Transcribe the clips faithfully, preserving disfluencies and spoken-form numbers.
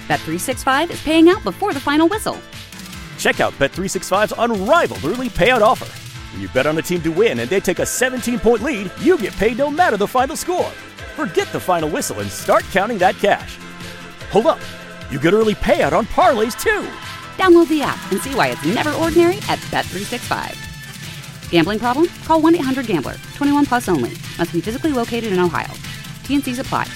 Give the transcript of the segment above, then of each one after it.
Bet three sixty-five is paying out before the final whistle. Check out Bet three sixty-five's unrivaled early payout offer. When you bet on a team to win and they take a seventeen-point lead, you get paid no matter the final score. Forget the final whistle and start counting that cash. Hold up. You get early payout on parlays, too. Download the app and see why it's never ordinary at Bet three sixty-five. Gambling problem? Call one eight hundred gambler. twenty-one plus only. Must be physically located in Ohio. T N Cs apply.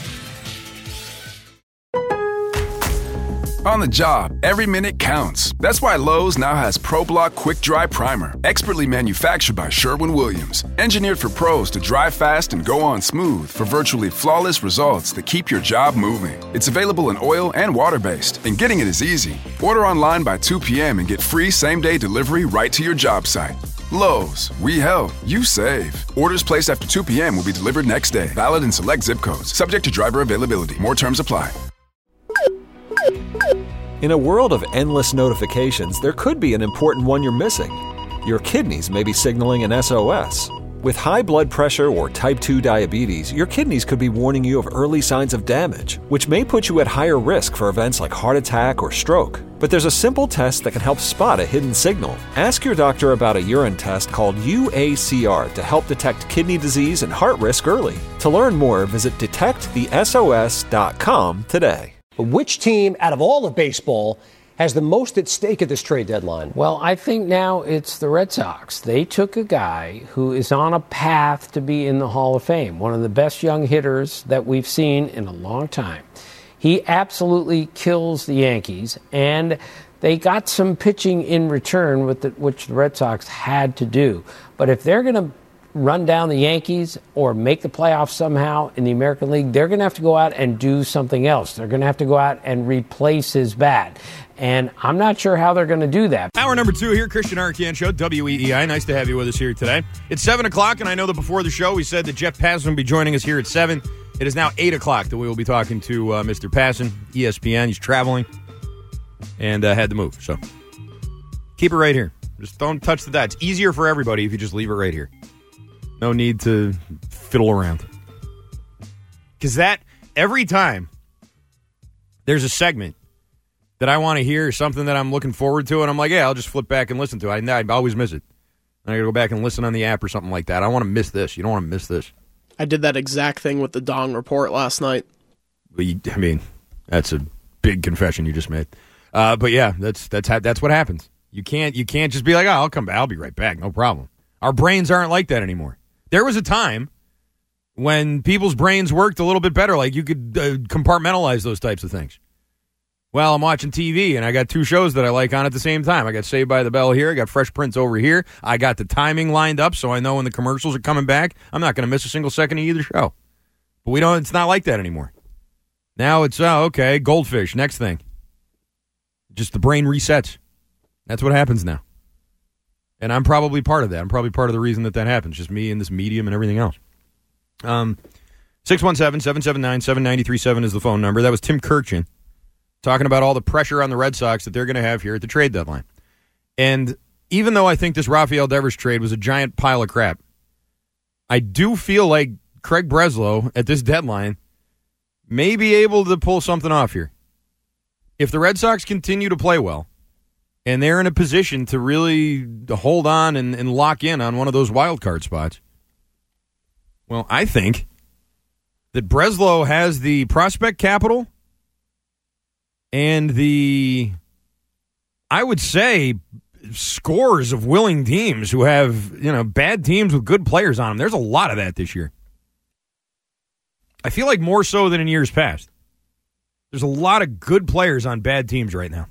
On the job, every minute counts. That's why Lowe's now has ProBlock Quick Dry Primer, expertly manufactured by Sherwin-Williams. Engineered for pros to dry fast and go on smooth for virtually flawless results that keep your job moving. It's available in oil and water-based, and getting it is easy. Order online by two p.m. and get free same-day delivery right to your job site. Lowe's, we help, you save. Orders placed after two p.m. will be delivered next day. Valid in select zip codes. Subject to driver availability. More terms apply. In a world of endless notifications, there could be an important one you're missing. Your kidneys may be signaling an S O S. With high blood pressure or type two diabetes, your kidneys could be warning you of early signs of damage, which may put you at higher risk for events like heart attack or stroke. But there's a simple test that can help spot a hidden signal. Ask your doctor about a urine test called U A C R to help detect kidney disease and heart risk early. To learn more, visit detect the S O S dot com today. Which team out of all of baseball has the most at stake at this trade deadline? Well, I think now it's the Red Sox. They took a guy who is on a path to be in the Hall of Fame, one of the best young hitters that we've seen in a long time. He absolutely kills the Yankees, and they got some pitching in return, with the, which the Red Sox had to do. But if they're going to run down the Yankees or make the playoffs somehow in the American League, they're going to have to go out and do something else. They're going to have to go out and replace his bat. And I'm not sure how they're going to do that. Hour number two here, Christian Arcand Show, W E E I. Nice to have you with us here today. It's seven o'clock, and I know that before the show we said that Jeff Passan will be joining us here at seven. It is now eight o'clock that we will be talking to uh, Mister Passan, E S P N. He's traveling and uh, had to move. So keep it right here. Just don't touch the dot. It's easier for everybody if you just leave it right here. No need to fiddle around. Because that, every time there's a segment that I want to hear, something that I'm looking forward to, and I'm like, yeah, I'll just flip back and listen to it. I, I always miss it. I got to go back and listen on the app or something like that. I want to miss this. You don't want to miss this. I did that exact thing with the Dong Report last night. I mean, that's a big confession you just made. Uh, but yeah, that's that's ha- that's what happens. You can't you can't just be like, oh, I'll come back. I'll be right back. No problem. Our brains aren't like that anymore. There was a time when people's brains worked a little bit better, like you could uh, compartmentalize those types of things. Well, I'm watching T V, and I got two shows that I like on at the same time. I got Saved by the Bell here. I got Fresh Prince over here. I got the timing lined up, so I know when the commercials are coming back, I'm not going to miss a single second of either show. But we don't. It's not like that anymore. Now it's, oh, okay, Goldfish, next thing. Just the brain resets. That's what happens now. And I'm probably part of that. I'm probably part of the reason that that happens. Just me and this medium and everything else. Um, six one seven, seven seven nine, seven nine three seven is the phone number. That was Tim Kirchin talking about all the pressure on the Red Sox that they're going to have here at the trade deadline. And even though I think this Rafael Devers trade was a giant pile of crap, I do feel like Craig Breslow at this deadline may be able to pull something off here. If the Red Sox continue to play well, and they're in a position to really hold on and, and lock in on one of those wild card spots, well, I think that Breslow has the prospect capital and the, I would say, scores of willing teams who have, you know, bad teams with good players on them. There's a lot of that this year. I feel like more so than in years past. There's a lot of good players on bad teams right now.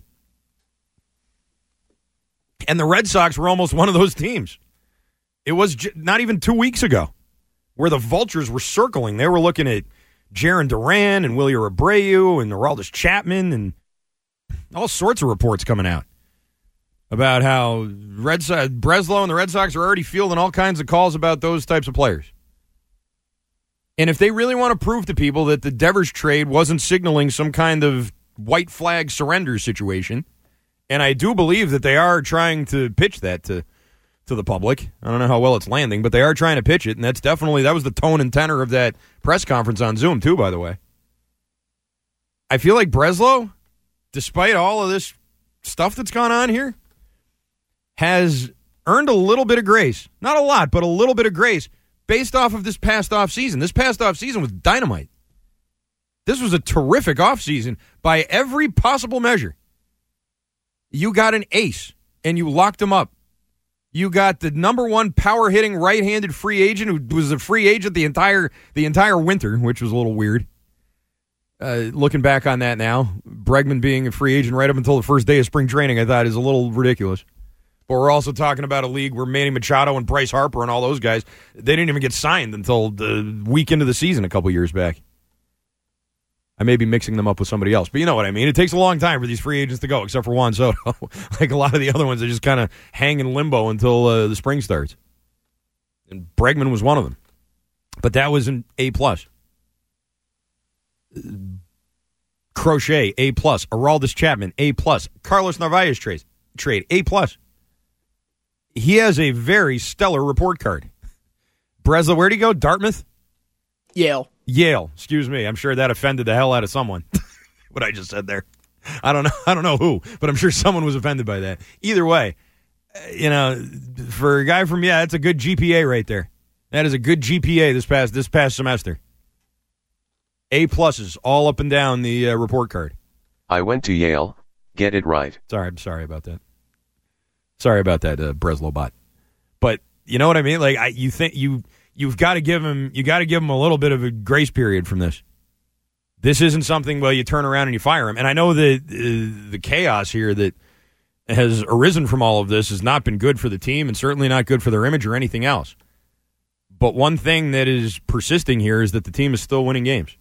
And the Red Sox were almost one of those teams. It was j- not even two weeks ago where the vultures were circling. They were looking at Jarren Duran and Wilyer Abreu and Aroldis Chapman and all sorts of reports coming out about how Red Sox, Breslow and the Red Sox are already fielding all kinds of calls about those types of players. And if they really want to prove to people that the Devers trade wasn't signaling some kind of white flag surrender situation, and I do believe that they are trying to pitch that to to the public. I don't know how well it's landing, but they are trying to pitch it, and that's definitely, that was the tone and tenor of that press conference on Zoom, too, by the way. I feel like Breslow, despite all of this stuff that's gone on here, has earned a little bit of grace. Not a lot, but a little bit of grace based off of this past offseason. This past offseason was dynamite. This was a terrific offseason by every possible measure. You got an ace, and you locked him up. You got the number one power-hitting right-handed free agent who was a free agent the entire the entire winter, which was a little weird. Uh, looking back on that now, Bregman being a free agent right up until the first day of spring training, I thought is a little ridiculous. But we're also talking about a league where Manny Machado and Bryce Harper and all those guys, they didn't even get signed until the week into the season a couple years back. I may be mixing them up with somebody else, but you know what I mean. It takes a long time for these free agents to go, except for Juan Soto. Like a lot of the other ones, they just kind of hang in limbo until uh, the spring starts. And Bregman was one of them. But that was an A+. Crochet, A+. Aroldis Chapman, A+. Carlos Narvaez trade, trade A+. He has a very stellar report card. Breslow, where'd he go? Dartmouth? Yale. Yale, excuse me. I'm sure that offended the hell out of someone. What I just said there. I don't know. I don't know who, but I'm sure someone was offended by that. Either way, you know, for a guy from, yeah, that's a good G P A right there. That is a good G P A this past this past semester. A pluses all up and down the uh, report card. I went to Yale. Get it right. Sorry, I'm sorry about that. Sorry about that, uh, Breslow bot. But you know what I mean? Like I, you think you you've got to give him you got to give him a little bit of a grace period from this. This isn't something, well, you turn around and you fire him. And I know that uh, the chaos here that has arisen from all of this has not been good for the team and certainly not good for their image or anything else. But one thing that is persisting here is that the team is still winning games.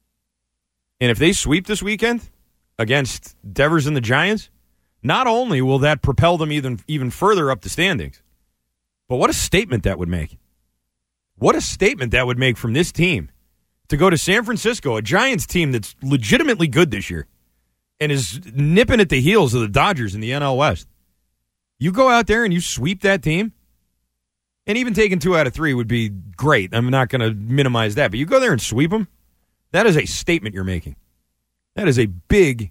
And if they sweep this weekend against Devers and the Giants, not only will that propel them even, even further up the standings, but what a statement that would make. What a statement that would make from this team to go to San Francisco, a Giants team that's legitimately good this year and is nipping at the heels of the Dodgers in the N L West. You go out there and you sweep that team, and even taking two out of three would be great. I'm not going to minimize that, but you go there and sweep them, that is a statement you're making. That is a big,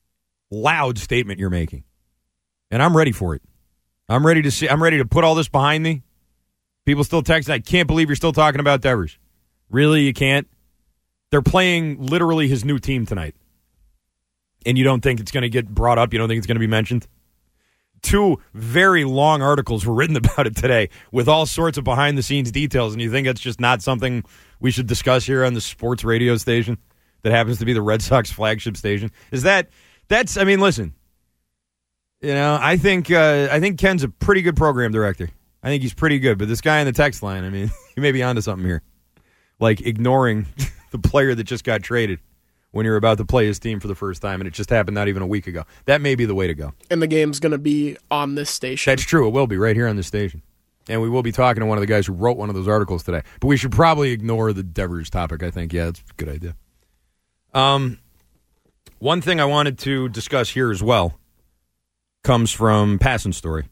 loud statement you're making. And I'm ready for it. I'm ready to see. I'm ready to put all this behind me. People still texting, I can't believe you're still talking about Devers. Really, you can't? They're playing literally his new team tonight. And you don't think it's going to get brought up? You don't think it's going to be mentioned? Two very long articles were written about it today with all sorts of behind-the-scenes details, and you think it's just not something we should discuss here on the sports radio station that happens to be the Red Sox flagship station? Is that, that's, I mean, listen, you know, I think, uh, I think Ken's a pretty good program director. I think he's pretty good, but this guy in the text line, I mean, he may be onto something here. Like ignoring the player that just got traded when you're about to play his team for the first time, and it just happened not even a week ago. That may be the way to go. And the game's going to be on this station. That's true. It will be right here on this station. And we will be talking to one of the guys who wrote one of those articles today. But we should probably ignore the Devers topic, I think. Yeah, that's a good idea. Um, one thing I wanted to discuss here as well comes from Passon's story.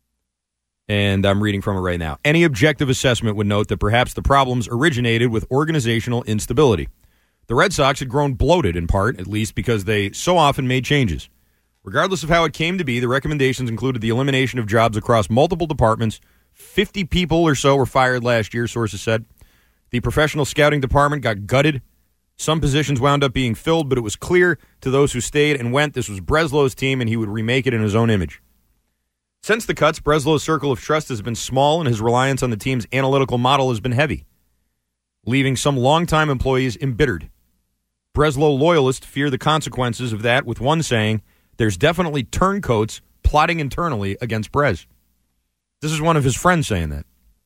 And I'm reading from it right now. Any objective assessment would note that perhaps the problems originated with organizational instability. The Red Sox had grown bloated, in part, at least because they so often made changes. Regardless of how it came to be, the recommendations included the elimination of jobs across multiple departments. fifty people or so were fired last year, sources said. The professional scouting department got gutted. Some positions wound up being filled, but it was clear to those who stayed and went this was Breslow's team and he would remake it in his own image. Since the cuts, Breslow's circle of trust has been small and his reliance on the team's analytical model has been heavy, leaving some longtime employees embittered. Breslow loyalists fear the consequences of that, with one saying, there's definitely turncoats plotting internally against Brez. This is one of his friends saying that.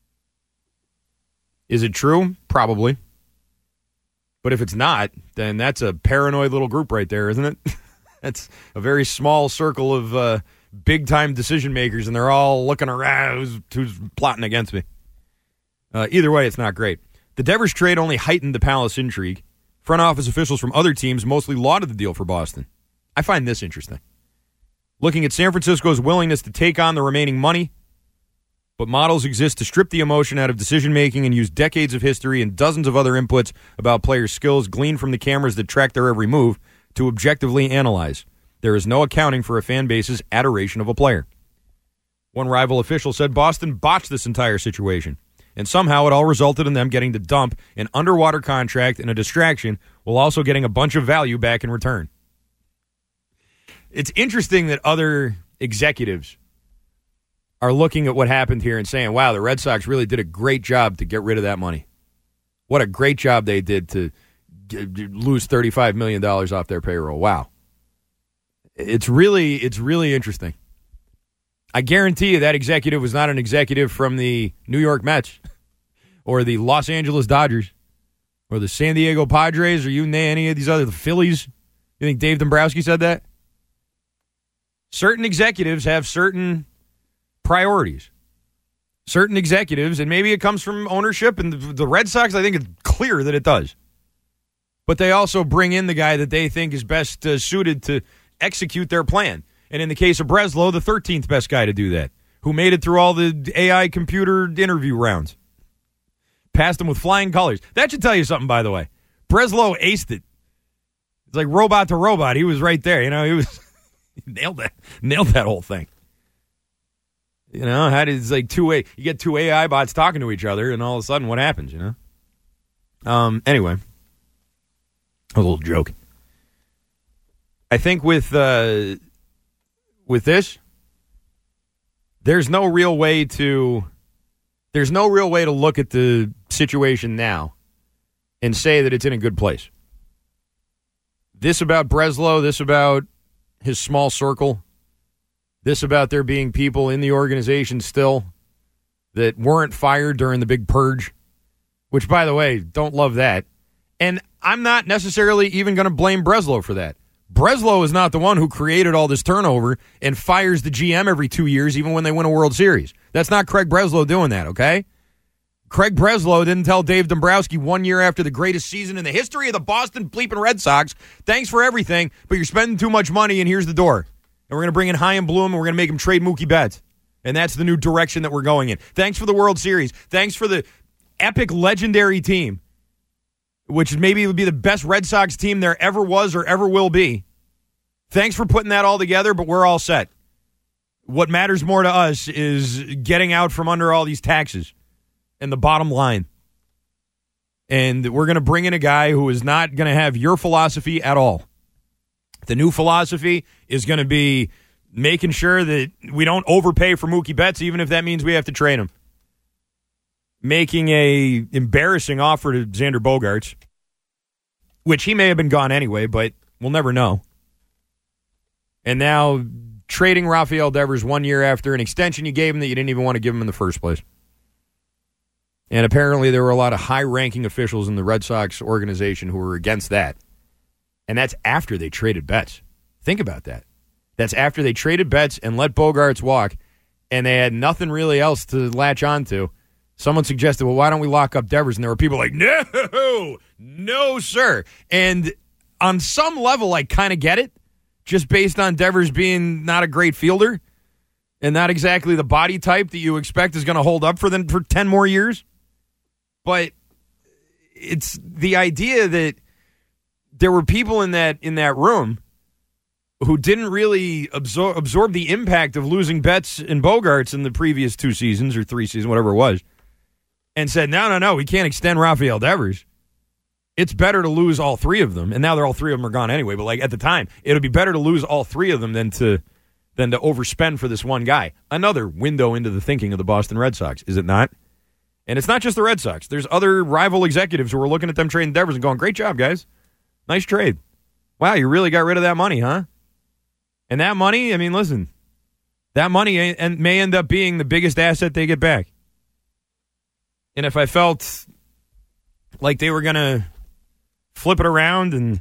Is it true? Probably. But if it's not, then that's a paranoid little group right there, isn't it? That's a very small circle of uh, big-time decision makers, and they're all looking around who's, who's plotting against me. Uh, either way, it's not great. The Devers trade only heightened the Palace intrigue. Front office officials from other teams mostly lauded the deal for Boston. I find this interesting. Looking at San Francisco's willingness to take on the remaining money, but models exist to strip the emotion out of decision-making and use decades of history and dozens of other inputs about players' skills gleaned from the cameras that track their every move to objectively analyze. There is no accounting for a fan base's adoration of a player. One rival official said Boston botched this entire situation, and somehow it all resulted in them getting to dump an underwater contract and a distraction while also getting a bunch of value back in return. It's interesting that other executives are looking at what happened here and saying, wow, the Red Sox really did a great job to get rid of that money. What a great job they did to get, lose thirty-five million dollars off their payroll. Wow. It's really, it's really interesting. I guarantee you that executive was not an executive from the New York Mets or the Los Angeles Dodgers or the San Diego Padres or you name any of these other, the Phillies. You think Dave Dombrowski said that? Certain executives have certain priorities. Certain executives, and maybe it comes from ownership, and the, the Red Sox, I think it's clear that it does. But they also bring in the guy that they think is best uh, suited to execute their plan. And in the case of Breslow, the thirteenth best guy to do that, who made it through all the A I computer interview rounds. Passed him with flying colors. That should tell you something, by the way. Breslow aced it. It's like robot to robot. He was right there. You know, he was nailed that, nailed that whole thing. You know, how did it's like two A? You get two A I bots talking to each other, and all of a sudden, what happens? You know. Um. Anyway, a little joke. I think with uh, with this, there's no real way to there's no real way to look at the situation now and say that it's in a good place. This about Breslow, this about his small circle, this about there being people in the organization still that weren't fired during the big purge, which, by the way, don't love that. And I'm not necessarily even going to blame Breslow for that. Breslow is not the one who created all this turnover and fires the G M every two years, even when they win a World Series. That's not Craig Breslow doing that, okay? Craig Breslow didn't tell Dave Dombrowski one year after the greatest season in the history of the Boston bleeping Red Sox, thanks for everything, but you're spending too much money, and here's the door. And we're going to bring in Chaim Bloom, and we're going to make him trade Mookie Betts. And that's the new direction that we're going in. Thanks for the World Series. Thanks for the epic, legendary team, which maybe would be the best Red Sox team there ever was or ever will be. Thanks for putting that all together, but we're all set. What matters more to us is getting out from under all these taxes and the bottom line. And we're going to bring in a guy who is not going to have your philosophy at all. The new philosophy is going to be making sure that we don't overpay for Mookie Betts, even if that means we have to trade him. Making a embarrassing offer to Xander Bogaerts, which he may have been gone anyway, but we'll never know. And now trading Rafael Devers one year after an extension you gave him that you didn't even want to give him in the first place. And apparently there were a lot of high-ranking officials in the Red Sox organization who were against that. And that's after they traded Betts. Think about that. That's after they traded Betts and let Bogaerts walk, and they had nothing really else to latch on to. Someone suggested, well, why don't we lock up Devers? And there were people like, no, no, sir. And on some level, I kind of get it, just based on Devers being not a great fielder and not exactly the body type that you expect is going to hold up for them for ten more years. But it's the idea that there were people in that in that room who didn't really absorb, absorb the impact of losing Betts and Bogaerts in the previous two seasons or three seasons, whatever it was, and said, no, no, no, we can't extend Rafael Devers. It's better to lose all three of them. And now they're all three of them are gone anyway. But like at the time, it would be better to lose all three of them than to than to overspend for this one guy. Another window into the thinking of the Boston Red Sox, is it not? And it's not just the Red Sox. There's other rival executives who are looking at them trading Devers and going, great job, guys. Nice trade. Wow, you really got rid of that money, huh? And that money, I mean, listen, that money may end up being the biggest asset they get back. And if I felt like they were going to flip it around and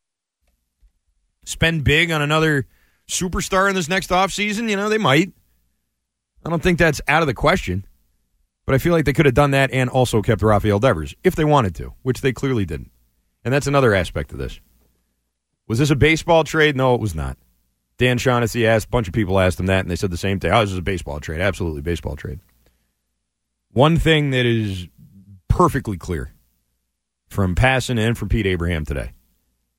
spend big on another superstar in this next offseason, you know, they might. I don't think that's out of the question. But I feel like they could have done that and also kept Rafael Devers if they wanted to, which they clearly didn't. And that's another aspect of this. Was this a baseball trade? No, it was not. Dan Shaughnessy asked, a bunch of people asked him that, and they said the same thing. Oh, this is a baseball trade. Absolutely baseball trade. One thing that is perfectly clear from Passan and from Pete Abraham today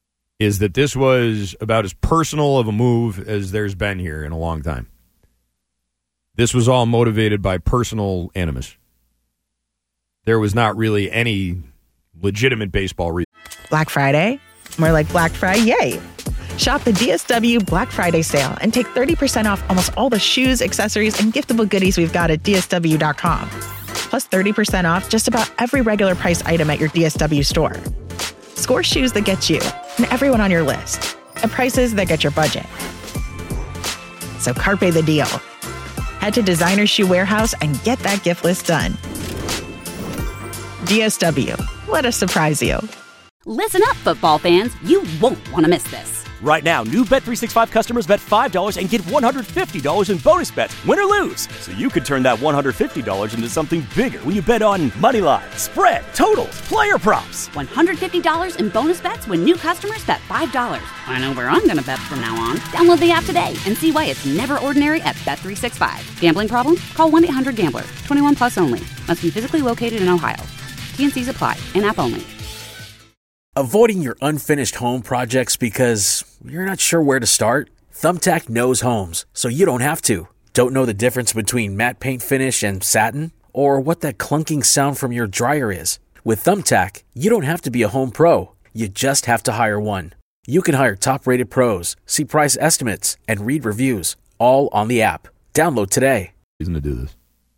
is that this was about as personal of a move as there's been here in a long time. This was all motivated by personal animus. There was not really any legitimate baseball reason. Black Friday? More like Black Friday. Shop the D S W Black Friday sale and take thirty percent off almost all the shoes, accessories, and giftable goodies we've got at D S W dot com. Plus thirty percent off just about every regular price item at your D S W store. Score shoes that get you and everyone on your list at prices that get your budget. So carpe the deal. Head to Designer Shoe Warehouse and get that gift list done. D S W. Let us surprise you. Listen up, football fans. You won't want to miss this. Right now, new Bet three sixty-five customers bet five dollars and get one hundred fifty dollars in bonus bets, win or lose. So you could turn that one hundred fifty dollars into something bigger when you bet on money line, spread, totals, player props. one hundred fifty dollars in bonus bets when new customers bet five dollars. I know where I'm going to bet from now on. Download the app today and see why it's never ordinary at Bet three sixty-five. Gambling problem? Call one eight hundred gambler. twenty-one plus only. Must be physically located in Ohio. T N Cs apply. In-app only. Avoiding your unfinished home projects because you're not sure where to start? Thumbtack knows homes, so you don't have to. Don't know the difference between matte paint finish and satin? Or what that clunking sound from your dryer is? With Thumbtack, you don't have to be a home pro. You just have to hire one. You can hire top-rated pros, see price estimates, and read reviews, all on the app. Download today. Reason to do this.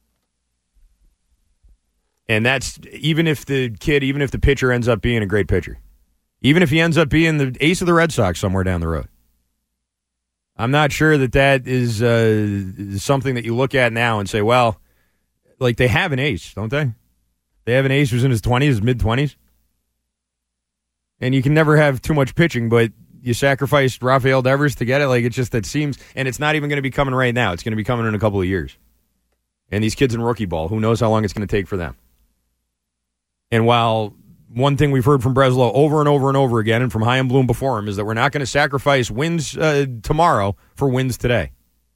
And that's even if the kid, even if the pitcher ends up being a great pitcher. Even if he ends up being the ace of the Red Sox somewhere down the road. I'm not sure that that is uh, something that you look at now and say, well, like they have an ace, don't they? They have an ace who's in his twenties, mid-twenties. And you can never have too much pitching, but you sacrificed Rafael Devers to get it. Like, it's just, that seems, and it's not even going to be coming right now. It's going to be coming in a couple of years. And these kids in rookie ball, who knows how long it's going to take for them. And while one thing we've heard from Breslow over and over and over again, and from Chaim Bloom before him, is that we're not going to sacrifice wins uh, tomorrow for wins today.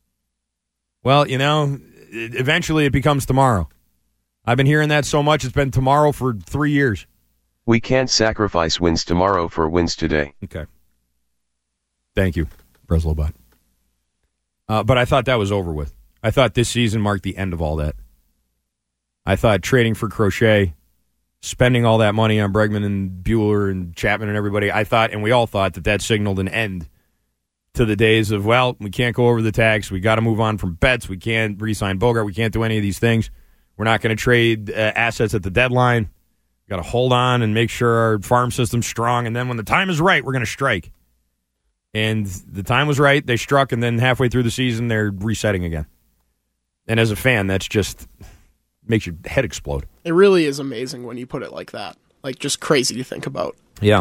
Well, you know, eventually it becomes tomorrow. I've been hearing that so much, it's been tomorrow for three years. We can't sacrifice wins tomorrow for wins today. Okay. Thank you, Breslow Bot. Uh, but I thought that was over with. I thought this season marked the end of all that. I thought trading for Crochet, spending all that money on Bregman and Buehler and Chapman and everybody, I thought, and we all thought, that that signaled an end to the days of, well, we can't go over the tax, we got to move on from Betts, we can't re-sign Bogart, we can't do any of these things, we're not going to trade uh, assets at the deadline, we got to hold on and make sure our farm system's strong, and then when the time is right, we're going to strike. And the time was right, they struck, and then halfway through the season, they're resetting again. And as a fan, that's just makes your head explode. It really is amazing when you put it like that. Like, just crazy to think about. Yeah.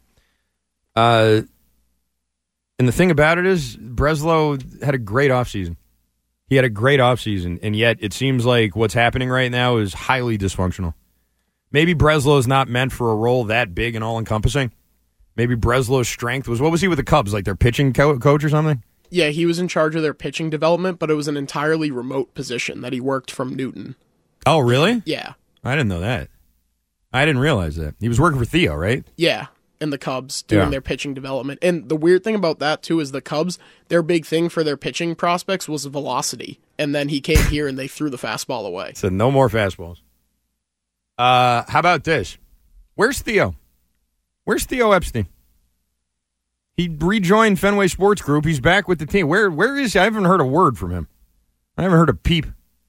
Uh, and the thing about it is, Breslow had a great offseason. He had a great offseason, and yet it seems like what's happening right now is highly dysfunctional. Maybe Breslow is not meant for a role that big and all-encompassing. Maybe Breslow's strength was, what was he with the Cubs, like their pitching co- coach or something? Yeah, he was in charge of their pitching development, but it was an entirely remote position that he worked from Newton. Oh, really? Yeah. I didn't know that. I didn't realize that. He was working for Theo, right? Yeah, and the Cubs doing yeah. their pitching development. And the weird thing about that, too, is the Cubs, their big thing for their pitching prospects was velocity. And then he came here and they threw the fastball away. So no more fastballs. Uh, how about this? Where's Theo? Where's Theo Epstein? He rejoined Fenway Sports Group. He's back with the team. Where Where is he? I haven't heard a word from him. I haven't heard a peep.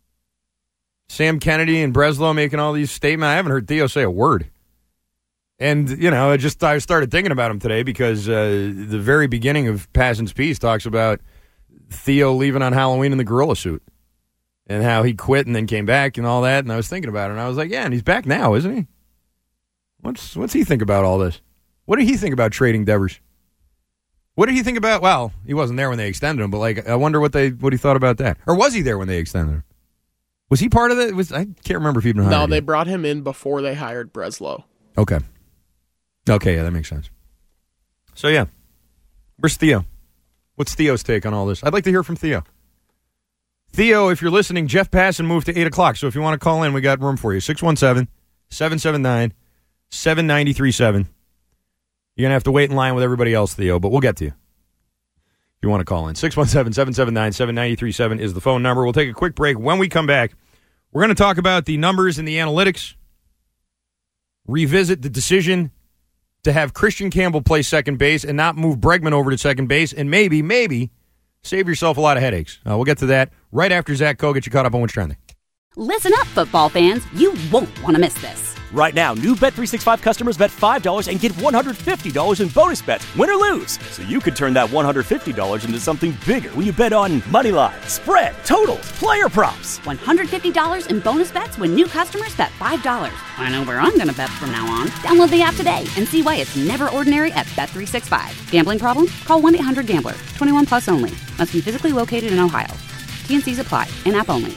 Sam Kennedy and Breslow making all these statements. I haven't heard Theo say a word. And, you know, I just I started thinking about him today because uh, the very beginning of Passion's piece talks about Theo leaving on Halloween in the gorilla suit and how he quit and then came back and all that. And I was thinking about it, and I was like, yeah, and he's back now, isn't he? What's What's he think about all this? What did he think about trading Devers? What did he think about, well, he wasn't there when they extended him, but, like, I wonder what they what he thought about that. Or was he there when they extended him? Was he part of it? Was I can't remember if he'd been hired. No, they yet. brought him in before they hired Breslow. Okay. Okay, yeah, that makes sense. So, yeah. Where's Theo? What's Theo's take on all this? I'd like to hear from Theo. Theo, if you're listening, Jeff Passan moved to eight o'clock, so if you want to call in, we got room for you. six one seven, seven seven nine, seven nine three seven. You're going to have to wait in line with everybody else, Theo, but we'll get to you. If you want to call in. six one seven, seven seven nine, seven nine three seven is the phone number. We'll take a quick break. When we come back, we're going to talk about the numbers and the analytics, revisit the decision to have Christian Campbell play second base and not move Bregman over to second base, and maybe, maybe save yourself a lot of headaches. Uh, we'll get to that right after Zach Coe gets you caught up on what's trending. Listen up, football fans. You won't want to miss this. Right now, new Bet three sixty-five customers bet five dollars and get one hundred fifty dollars in bonus bets, win or lose. So you could turn that one hundred fifty dollars into something bigger when you bet on money line, spread, totals, player props. one hundred fifty dollars in bonus bets when new customers bet five dollars. I know where I'm going to bet from now on. Download the app today and see why it's never ordinary at Bet three sixty-five. Gambling problem? Call one eight hundred gambler. twenty-one plus only. Must be physically located in Ohio. T and C's apply. In-app only.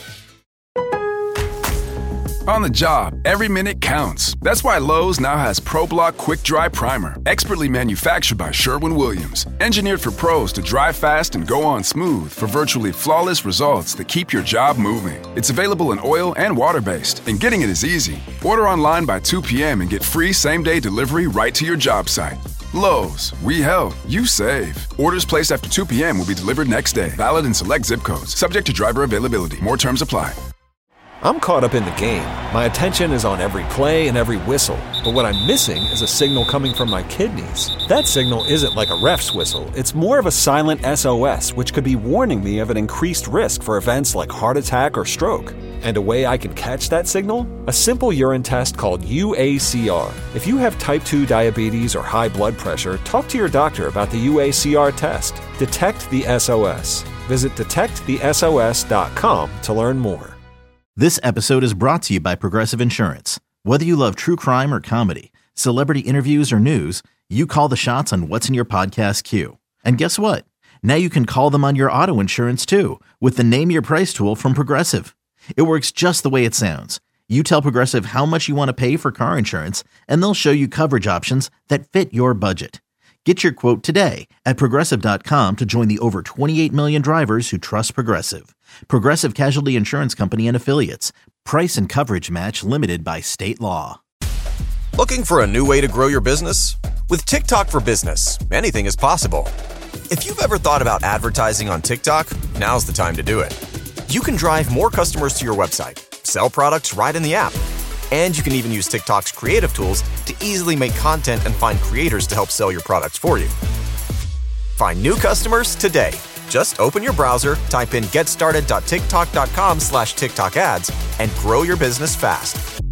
On the job, every minute counts. That's why Lowe's now has ProBlock Quick Dry Primer, expertly manufactured by Sherwin-Williams. Engineered for pros to dry fast and go on smooth for virtually flawless results that keep your job moving. It's available in oil and water-based, and getting it is easy. Order online by two p.m. and get free same-day delivery right to your job site. Lowe's, we help, you save. Orders placed after two p.m. will be delivered next day. Valid in select zip codes. Subject to driver availability. More terms apply. I'm caught up in the game. My attention is on every play and every whistle. But what I'm missing is a signal coming from my kidneys. That signal isn't like a ref's whistle. It's more of a silent S O S, which could be warning me of an increased risk for events like heart attack or stroke. And a way I can catch that signal? A simple urine test called U A C R. If you have type two diabetes or high blood pressure, talk to your doctor about the U A C R test. Detect the S O S. Visit detect the S O S dot com to learn more. This episode is brought to you by Progressive Insurance. Whether you love true crime or comedy, celebrity interviews or news, you call the shots on what's in your podcast queue. And guess what? Now you can call them on your auto insurance too with the Name Your Price tool from Progressive. It works just the way it sounds. You tell Progressive how much you want to pay for car insurance, and they'll show you coverage options that fit your budget. Get your quote today at Progressive dot com to join the over twenty-eight million drivers who trust Progressive. Progressive Casualty Insurance Company and Affiliates. Price and coverage match limited by state law. Looking for a new way to grow your business? With TikTok for Business, anything is possible. If you've ever thought about advertising on TikTok, now's the time to do it. You can drive more customers to your website, sell products right in the app, and you can even use TikTok's creative tools to easily make content and find creators to help sell your products for you. Find new customers today. Just open your browser, type in getstarted dot tiktok dot com slash TikTok ads, and grow your business fast.